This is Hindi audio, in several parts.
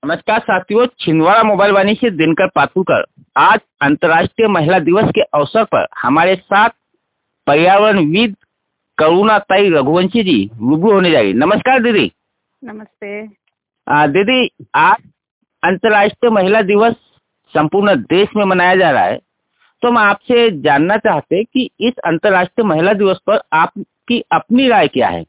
नमस्कार साथियों, छिंदवाड़ा मोबाइल वाणी से दिनकर पातुकर। आज अंतर्राष्ट्रीय महिला दिवस के अवसर पर हमारे साथ पर्यावरणविद करुणाताई रघुवंशी जी रूबरू होने जा रही। नमस्कार दीदी। नमस्ते। दीदी, आज अंतर्राष्ट्रीय महिला दिवस संपूर्ण देश में मनाया जा रहा है, तो हम आपसे जानना चाहते हैं कि इस अंतर्राष्ट्रीय महिला दिवस पर आपकी अपनी राय क्या है।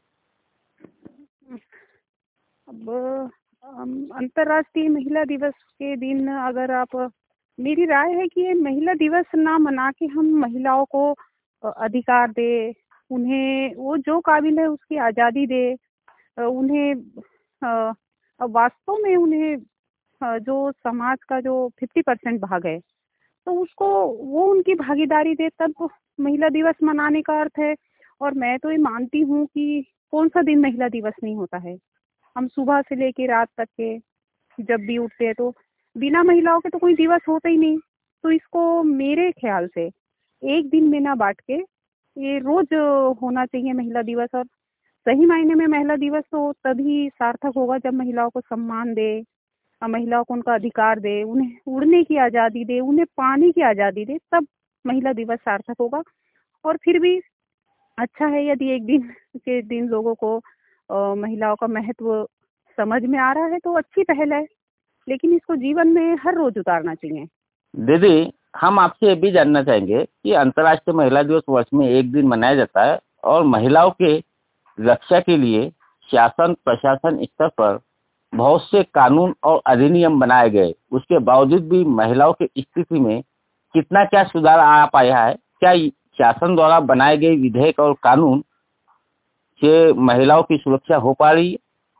अब अंतर्राष्ट्रीय महिला दिवस के दिन अगर आप, मेरी राय है कि ये महिला दिवस ना मना के हम महिलाओं को अधिकार दे, उन्हें वो जो काबिल है उसकी आज़ादी दे, उन्हें वास्तव में उन्हें जो समाज का जो 50% भाग है तो उसको वो उनकी भागीदारी दे, तब महिला दिवस मनाने का अर्थ है। और मैं तो ये मानती हूँ कि कौन सा दिन महिला दिवस नहीं होता है। हम सुबह से लेके रात तक के जब भी उठते हैं तो बिना महिलाओं के तो कोई दिवस होता ही नहीं। तो इसको मेरे ख्याल से एक दिन में ना बांट के ये रोज होना चाहिए महिला दिवस। और सही मायने में महिला दिवस तो तभी सार्थक होगा जब महिलाओं को सम्मान दे, महिलाओं को उनका अधिकार दे, उन्हें उड़ने की आज़ादी दे, उन्हें पाने की आज़ादी दे, तब महिला दिवस सार्थक होगा। और फिर भी अच्छा है यदि एक दिन के दिन लोगों को महिलाओं का महत्व समझ में आ रहा है तो अच्छी पहल है, लेकिन इसको जीवन में हर रोज उतारना चाहिए। दीदी, हम आपसे ये भी जानना चाहेंगे कि अंतर्राष्ट्रीय महिला दिवस वर्ष में एक दिन मनाया जाता है और महिलाओं के रक्षा के लिए शासन प्रशासन स्तर पर बहुत से कानून और अधिनियम बनाए गए, उसके बावजूद भी महिलाओं की स्थिति में कितना क्या सुधार आ पाया है? क्या शासन द्वारा बनाए गए विधेयक और कानून से महिलाओं की सुरक्षा हो पा रही है?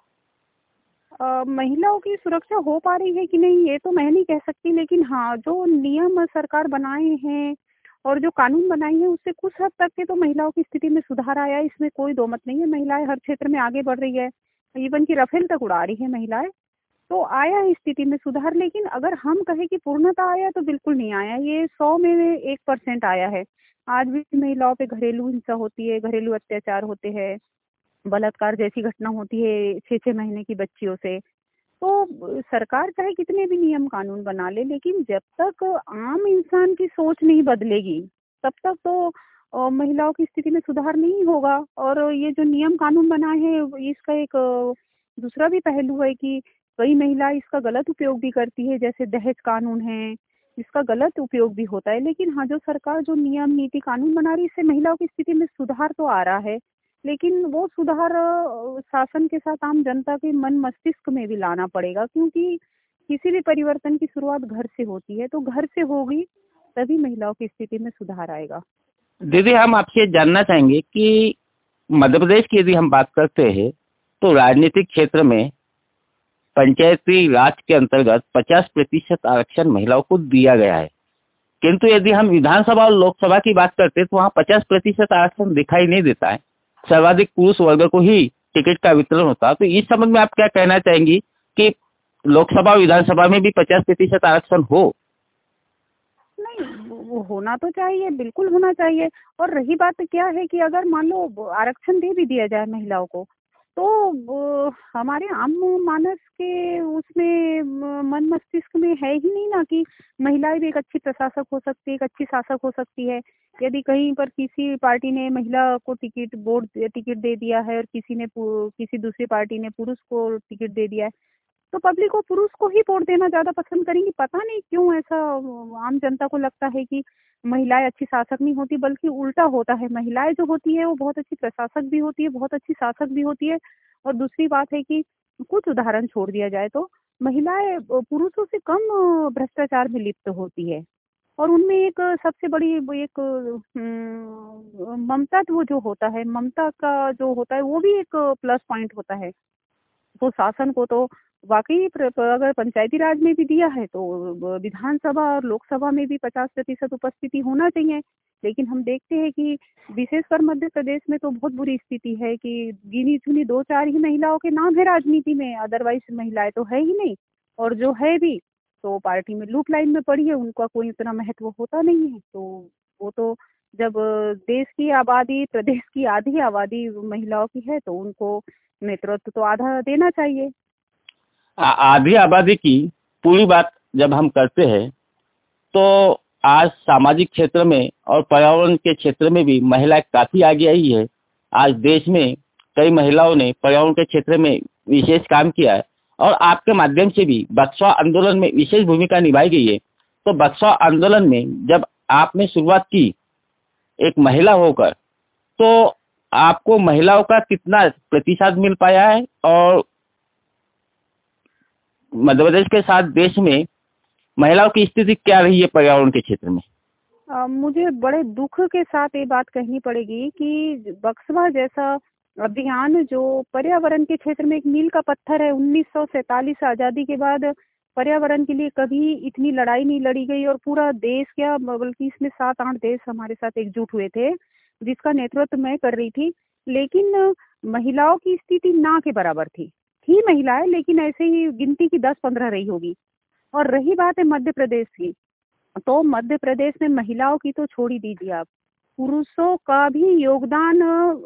महिलाओं की सुरक्षा हो पा रही है कि नहीं ये तो मैं नहीं कह सकती, लेकिन हाँ जो नियम सरकार बनाए हैं और जो कानून बनाए हैं उससे कुछ हद तक के तो महिलाओं की स्थिति में सुधार आया है, इसमें कोई दो मत नहीं है। महिलाएं हर क्षेत्र में आगे बढ़ रही है, इवन की राफेल तक उड़ा रही है महिलाएं। तो आया है स्थिति में सुधार, लेकिन अगर हम कहें कि पूर्णतः आया तो बिल्कुल नहीं आया। ये 100 में 1% आया है। आज भी महिलाओं पे घरेलू हिंसा होती है, घरेलू अत्याचार होते हैं, बलात्कार जैसी घटना होती है 6-6 महीने की बच्चियों से। तो सरकार चाहे कितने भी नियम कानून बना ले, लेकिन जब तक आम इंसान की सोच नहीं बदलेगी तब तक तो महिलाओं की स्थिति में सुधार नहीं होगा। और ये जो नियम कानून बनाए हैं इसका एक दूसरा भी पहलू है कि कई महिला इसका गलत उपयोग भी करती है, जैसे दहेज कानून है, इसका गलत उपयोग भी होता है। लेकिन हाँ जो सरकार जो नियम नीति कानून बना रही है इससे महिलाओं की स्थिति में सुधार तो आ रहा है, लेकिन वो सुधार शासन के साथ आम जनता के मन मस्तिष्क में भी लाना पड़ेगा, क्योंकि किसी भी परिवर्तन की शुरुआत घर से होती है। तो घर से होगी तभी महिलाओं की स्थिति में सुधार आएगा। दीदी, हम आपसे जानना चाहेंगे कि मध्य प्रदेश की यदि हम बात करते हैं तो राजनीतिक क्षेत्र में पंचायती राज के अंतर्गत 50% आरक्षण महिलाओं को दिया गया है, किंतु यदि हम विधानसभा और लोकसभा की बात करते हैं तो वहाँ 50% आरक्षण दिखाई नहीं देता है। सर्वाधिक पुरुष वर्ग को ही टिकट का वितरण होता है। तो इस संबंध में आप क्या कहना चाहेंगी कि लोकसभा और विधानसभा में भी 50% आरक्षण हो? नहीं, वो होना तो चाहिए, बिल्कुल होना चाहिए। और रही बात क्या है कि अगर मान लो आरक्षण दे भी दिया जाए महिलाओं को तो हमारे आम मानस के उसमें मन मस्तिष्क में है ही नहीं ना कि महिलाएं भी एक अच्छी प्रशासक हो सकती है, एक अच्छी शासक हो सकती है। यदि कहीं पर किसी पार्टी ने महिला को टिकट दे दिया है और किसी दूसरी पार्टी ने पुरुष को टिकट दे दिया है तो पब्लिक को पुरुष को ही वोट देना ज्यादा पसंद करेंगी। पता नहीं क्यों ऐसा आम जनता को लगता है कि महिलाएं अच्छी शासक नहीं होती, बल्कि उल्टा होता है। महिलाएं जो होती है वो बहुत अच्छी प्रशासक भी होती है, बहुत अच्छी शासक भी होती है। और दूसरी बात है कि कुछ उदाहरण छोड़ दिया जाए तो महिलाएं पुरुषों से कम भ्रष्टाचार में लिप्त होती है। और उनमें एक सबसे बड़ी वो एक ममता वो जो होता है, ममता का जो होता है वो भी एक प्लस पॉइंट होता है। तो शासन को तो वाकई अगर पंचायती राज में भी दिया है तो विधानसभा और लोकसभा में भी 50% उपस्थिति होना चाहिए। लेकिन हम देखते हैं कि विशेषकर मध्य प्रदेश में तो बहुत बुरी स्थिति है कि गिनी चुनी 2-4 ही महिलाओं के नाम है राजनीति में, अदरवाइज महिलाएं तो है ही नहीं। और जो है भी तो पार्टी में लूप लाइन में पड़ी है, उनका कोई इतना महत्व होता नहीं है। तो वो तो जब देश की आबादी, प्रदेश की आधी आबादी महिलाओं की है तो उनको नेतृत्व तो आधा देना चाहिए। आधी आबादी की पूरी बात जब हम करते हैं तो आज सामाजिक क्षेत्र में और पर्यावरण के क्षेत्र में भी महिला काफी आगे आई है। आज देश में कई महिलाओं ने पर्यावरण के क्षेत्र में विशेष काम किया है और आपके माध्यम से भी बक्सवा आंदोलन में विशेष भूमिका निभाई गई है। तो बक्सवा आंदोलन में जब आपने शुरुआत की एक महिला होकर, तो आपको महिलाओं का कितना प्रतिशत मिल पाया है और मध्य प्रदेश के साथ देश में महिलाओं की स्थिति क्या रही है पर्यावरण के क्षेत्र में? मुझे बड़े दुख के साथ ये बात कहनी पड़ेगी कि बक्सवा जैसा अभियान जो पर्यावरण के क्षेत्र में एक मील का पत्थर है, 1947 आज़ादी के बाद पर्यावरण के लिए कभी इतनी लड़ाई नहीं लड़ी गई और पूरा देश क्या बल्कि इसमें 7-8 देश हमारे साथ एकजुट हुए थे, जिसका नेतृत्व मैं कर रही थी। लेकिन महिलाओं की स्थिति ना के बराबर थी महिलाएं, लेकिन ऐसे ही गिनती की 10-15 रही होगी। और रही बात है मध्य प्रदेश की, तो मध्य प्रदेश में महिलाओं की तो छोड़ ही दीजिए आप, पुरुषों का भी योगदान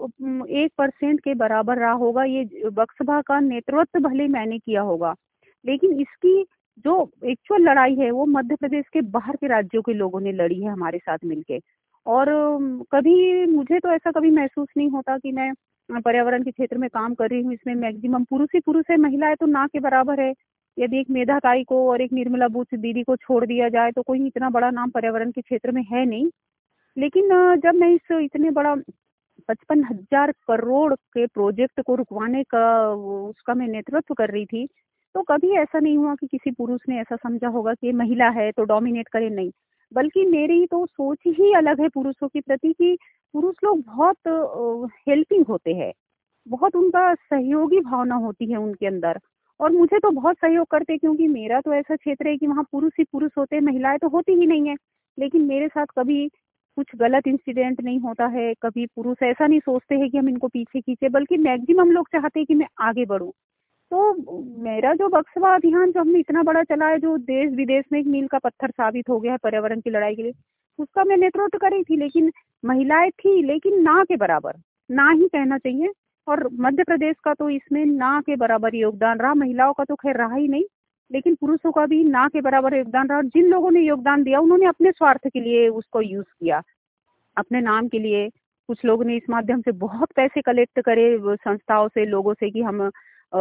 1% के बराबर रहा होगा। ये बक्सवा का नेतृत्व भले मैंने किया होगा, लेकिन इसकी जो एक्चुअल लड़ाई है वो मध्य प्रदेश के बाहर के राज्यों के लोगों ने लड़ी है हमारे साथ मिलके। और कभी मुझे तो ऐसा कभी महसूस नहीं होता कि मैं पर्यावरण के क्षेत्र में काम कर रही हूँ। इसमें मैक्सिमम पुरुष ही पुरुष है, महिलाएं तो ना के बराबर है। यदि एक मेधा ताई को और एक निर्मला बूथ दीदी को छोड़ दिया जाए तो कोई इतना बड़ा नाम पर्यावरण के क्षेत्र में है नहीं। लेकिन जब मैं इस इतने बड़ा 55,000 करोड़ के प्रोजेक्ट को रुकवाने का उसका मैं नेतृत्व कर रही थी, तो कभी ऐसा नहीं हुआ कि किसी पुरुष ने ऐसा समझा होगा कि ये महिला है तो डोमिनेट करे, नहीं। बल्कि मेरी तो सोच ही अलग है पुरुषों के प्रति कि पुरुष लोग बहुत हेल्पिंग होते हैं, बहुत उनका सहयोगी भावना होती है उनके अंदर। और मुझे तो बहुत सहयोग करते हैं, क्योंकि मेरा तो ऐसा क्षेत्र है कि वहाँ पुरुष ही पुरुष होते हैं, महिलाएं तो होती ही नहीं है। लेकिन मेरे साथ कभी कुछ गलत इंसिडेंट नहीं होता है, कभी पुरुष ऐसा नहीं सोचते हैं कि हम इनको पीछे खींचे, बल्कि मैक्सिमम लोग चाहते हैं कि मैं आगे बढ़ूं। तो मेरा जो बक्सवा अभियान जो हमने इतना बड़ा चला है, जो देश विदेश में एक मील का पत्थर साबित हो गया है पर्यावरण की लड़ाई के लिए, उसका मैं नेतृत्व कर रही थी। लेकिन महिलाएं थी, लेकिन ना के बराबर, ना ही कहना चाहिए। और मध्य प्रदेश का तो इसमें ना के बराबर योगदान रहा, महिलाओं का तो खैर रहा ही नहीं, लेकिन पुरुषों का भी ना के बराबर योगदान रहा। और जिन लोगों ने योगदान दिया उन्होंने अपने स्वार्थ के लिए उसको यूज किया, अपने नाम के लिए। कुछ लोगों ने इस माध्यम से बहुत पैसे कलेक्ट करे संस्थाओं से, लोगों से, कि हम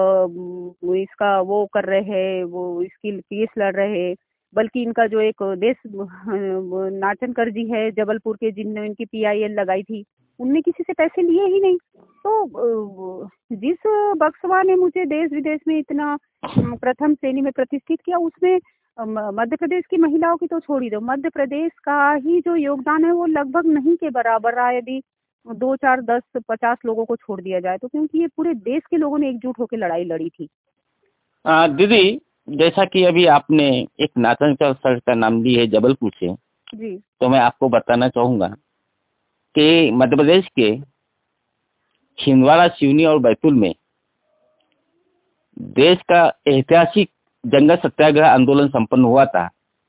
इसका वो कर रहे हैं, वो इसकी केस लड़ रहे हैं। बल्कि इनका जो एक देश नाचनकर जी है जबलपुर के, जिनने इनकी PIL लगाई थी, उनने किसी से पैसे लिए ही नहीं। तो जिस बक्सवा ने मुझे देश विदेश में इतना प्रथम श्रेणी में प्रतिष्ठित किया, उसमें मध्य प्रदेश की महिलाओं की तो छोड़ ही दो, मध्य प्रदेश का ही जो योगदान है वो लगभग नहीं के बराबर रहा, यदि 2, 4, 10, 50 लोगों को छोड़ दिया जाए तो। क्योंकि ये पूरे देश के लोगों ने एकजुट होकर लड़ाई लड़ी थी। दीदी, जैसा कि अभी आपने एक नाचनकर सर का नाम ली है जबलपुर से, जी। तो मैं आपको बताना चाहूंगा कि मध्य प्रदेश के छिंदवाड़ा, सिवनी और बैतूल में देश का ऐतिहासिक जंगल सत्याग्रह आंदोलन संपन्न हुआ था।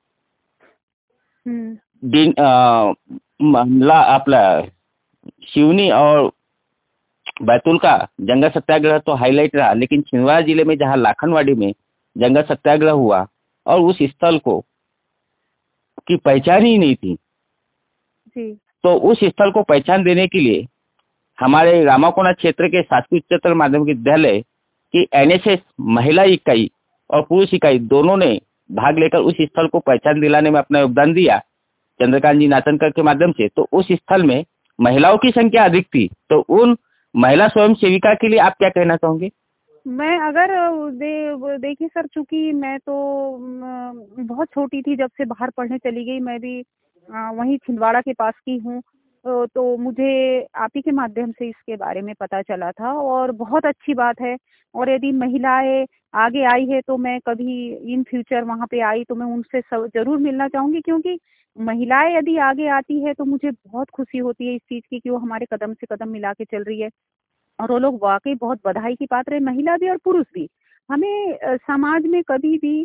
मामला आपला सिवनी और बैतूल का जंगल सत्याग्रह तो हाईलाइट रहा, लेकिन छिंदवाड़ा जिले में जहां लाखनवाड़ी में जंगल सत्याग्रह हुआ और उस स्थल को की पहचान ही नहीं थी जी। तो उस स्थल को पहचान देने के लिए हमारे रामाकोना क्षेत्र के शासकीय उच्चतर माध्यमिक विद्यालय की NSS महिला इकाई और पुरुष इकाई दोनों ने भाग लेकर उस स्थल को पहचान दिलाने में अपना योगदान दिया चंद्रकांत जी नाचनकर के माध्यम से। तो उस स्थल में महिलाओं की संख्या अधिक थी, तो उन महिला स्वयं सेविका के लिए आप क्या कहना चाहोगे? मैं अगर देखिए सर, चूंकि मैं तो बहुत छोटी थी जब से बाहर पढ़ने चली गई, मैं भी वहीं छिंदवाड़ा के पास की हूँ। तो मुझे आप ही के माध्यम से इसके बारे में पता चला था, और बहुत अच्छी बात है। और यदि महिलाएं आगे आई है तो मैं कभी इन फ्यूचर वहाँ पे आई तो मैं उनसे जरूर मिलना चाहूंगी, क्योंकि महिलाएं यदि आगे आती है तो मुझे बहुत खुशी होती है इस चीज़ की कि वो हमारे कदम से कदम मिला के चल रही है। और वो लोग वाकई बहुत बधाई की पात्र है, महिला भी और पुरुष भी। हमें समाज में कभी भी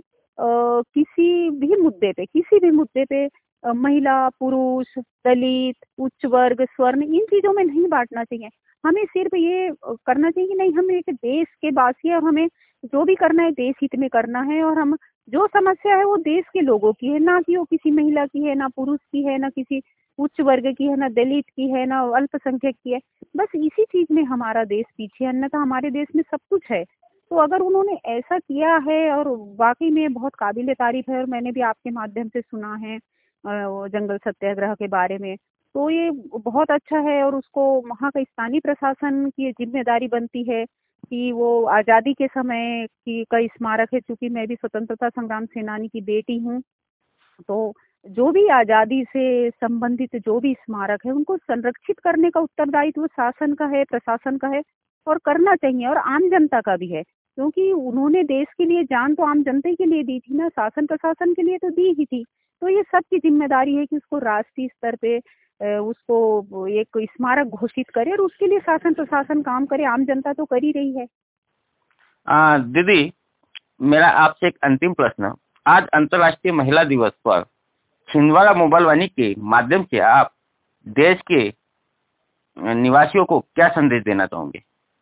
किसी भी मुद्दे पे महिला, पुरुष, दलित, उच्च वर्ग, स्वर्ण, इन चीजों में नहीं बांटना चाहिए। हमें सिर्फ ये करना चाहिए कि नहीं, हम एक देश के वासी हैं और हमें जो भी करना है देश हित में करना है, और हम जो समस्या है वो देश के लोगों की है, ना कि वो किसी महिला की है, ना पुरुष की है, ना किसी उच्च वर्ग की है, ना दलित की है, ना अल्पसंख्यक की है। बस इसी चीज में हमारा देश पीछे है, अन्यथा हमारे देश में सब कुछ है। तो अगर उन्होंने ऐसा किया है, और वाकई में बहुत काबिले तारीफ है, और मैंने भी आपके माध्यम से सुना है वो जंगल सत्याग्रह के बारे में, तो ये बहुत अच्छा है। और उसको वहाँ का स्थानीय प्रशासन की जिम्मेदारी बनती है कि वो आज़ादी के समय की कई स्मारक है, क्योंकि मैं भी स्वतंत्रता संग्राम सेनानी की बेटी हूँ, तो जो भी आज़ादी से संबंधित जो भी स्मारक है उनको संरक्षित करने का उत्तरदायित्व शासन का है, प्रशासन का है, और करना चाहिए, और आम जनता का भी है, क्योंकि उन्होंने देश के लिए जान तो आम जनता के लिए दी थी ना, शासन प्रशासन के लिए तो दी ही थी। तो ये सबकी जिम्मेदारी है कि उसको राष्ट्रीय स्तर पे उसको एक स्मारक घोषित करे, और उसके लिए शासन प्रशासन काम करे, आम जनता तो कर ही रही है। दीदी, मेरा आपसे एक अंतिम प्रश्न, आज अंतर्राष्ट्रीय महिला दिवस पर छिंदवाड़ा मोबाइल वाणी के माध्यम से आप देश के निवासियों को क्या संदेश देना चाहोगे?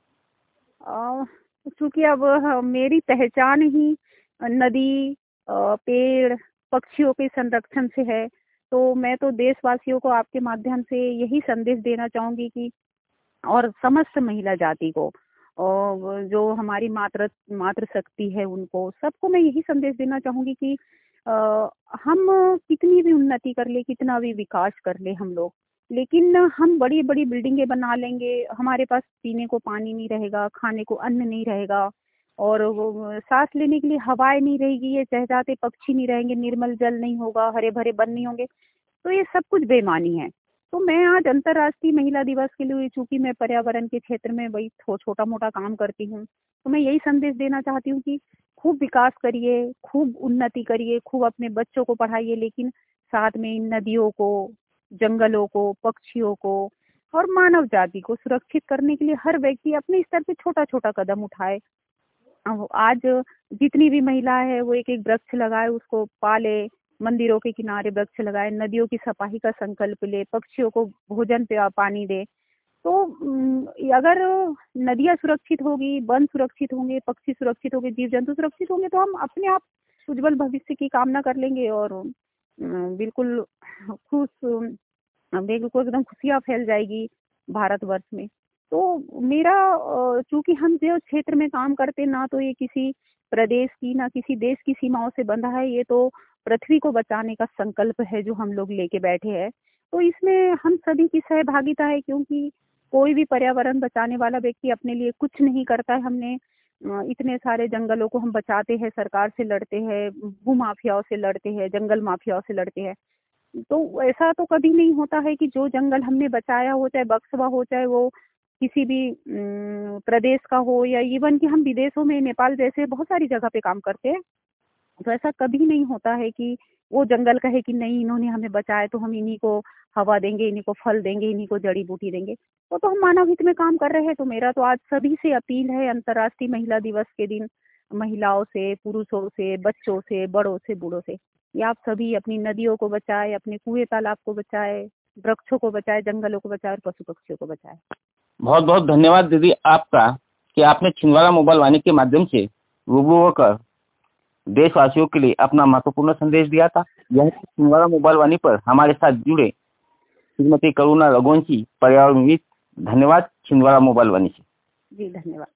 क्योंकि अब मेरी पहचान ही नदी, पेड़, पक्षियों के संरक्षण से है, तो मैं तो देशवासियों को आपके माध्यम से यही संदेश देना चाहूंगी कि, और समस्त महिला जाति को, और जो हमारी मातृ शक्ति है उनको सबको मैं यही संदेश देना चाहूंगी कि हम कितनी भी उन्नति कर ले, कितना भी विकास कर ले हम लोग, लेकिन हम बड़ी बड़ी बिल्डिंगें बना लेंगे, हमारे पास पीने को पानी नहीं रहेगा, खाने को अन्न नहीं रहेगा, और वो सांस लेने के लिए हवाएं नहीं रहेगी, ये चहचहाते पक्षी नहीं रहेंगे, निर्मल जल नहीं होगा, हरे भरे वन नहीं होंगे, तो ये सब कुछ बेमानी है। तो मैं आज अंतर्राष्ट्रीय महिला दिवस के लिए, चूंकि मैं पर्यावरण के क्षेत्र में वही छोटा मोटा काम करती हूँ, तो मैं यही संदेश देना चाहती हूँ कि खूब विकास करिए, खूब उन्नति करिए, खूब अपने बच्चों को पढ़ाइए, लेकिन साथ में इन नदियों को, जंगलों को, पक्षियों को और मानव जाति को सुरक्षित करने के लिए हर व्यक्ति अपने स्तर पे छोटा छोटा कदम उठाए। आज जितनी भी महिला है वो एक एक वृक्ष लगाए, उसको पाले, मंदिरों के किनारे वृक्ष लगाए, नदियों की सफाई का संकल्प ले, पक्षियों को भोजन पे पानी दे। तो अगर नदियाँ सुरक्षित होगी, वन सुरक्षित होंगे, पक्षी सुरक्षित होंगे, जीव जंतु सुरक्षित होंगे, तो हम अपने आप उज्जवल भविष्य की कामना कर लेंगे, और बिल्कुल खुश, बिल्कुल एकदम खुशियाँ फैल जाएगी भारतवर्ष में। तो मेरा चूंकि हम जो क्षेत्र में काम करते, ना तो ये किसी प्रदेश की ना किसी देश की सीमाओं से बंधा है, ये तो पृथ्वी को बचाने का संकल्प है जो हम लोग लेके बैठे हैं। तो इसमें हम सभी की सहभागिता है, क्योंकि कोई भी पर्यावरण बचाने वाला व्यक्ति अपने लिए कुछ नहीं करता है। हमने इतने सारे जंगलों को हम बचाते हैं, सरकार से लड़ते हैं, भू माफियाओं से लड़ते हैं, जंगल माफियाओं से लड़ते हैं, तो ऐसा तो कभी नहीं होता है कि जो जंगल हमने बचाया हो, चाहे बक्सवा हो, चाहे वो किसी भी प्रदेश का हो, या इवन कि हम विदेशों में नेपाल जैसे बहुत सारी जगह पे काम करते हैं, तो ऐसा कभी नहीं होता है कि वो जंगल कहे कि नहीं इन्होंने हमें बचाया तो हम इन्हीं को हवा देंगे, इन्हीं को फल देंगे, इन्हीं को जड़ी बूटी देंगे। तो हम मानव हित में काम कर रहे हैं। तो मेरा तो आज सभी से अपील है, अंतर्राष्ट्रीय महिला दिवस के दिन महिलाओं से, पुरुषों से, बच्चों से, बड़ों से, बूढ़ों से, ये आप सभी अपनी नदियों को बचाए, अपने कुएं तालाब को बचाए, वृक्षों को बचाए, जंगलों को बचाए और पशु पक्षियों को बचाए। बहुत बहुत धन्यवाद दीदी आपका कि आपने छिंदवाड़ा मोबाइल वाणी के माध्यम से रूबरू होकर देशवासियों के लिए अपना महत्वपूर्ण संदेश दिया था। यह छिंदवाड़ा मोबाइल वाणी पर हमारे साथ जुड़े श्रीमती करुणा रघुवंशी, पर्यावरणविद। धन्यवाद छिंदवाड़ा मोबाइल वाणी से। जी धन्यवाद।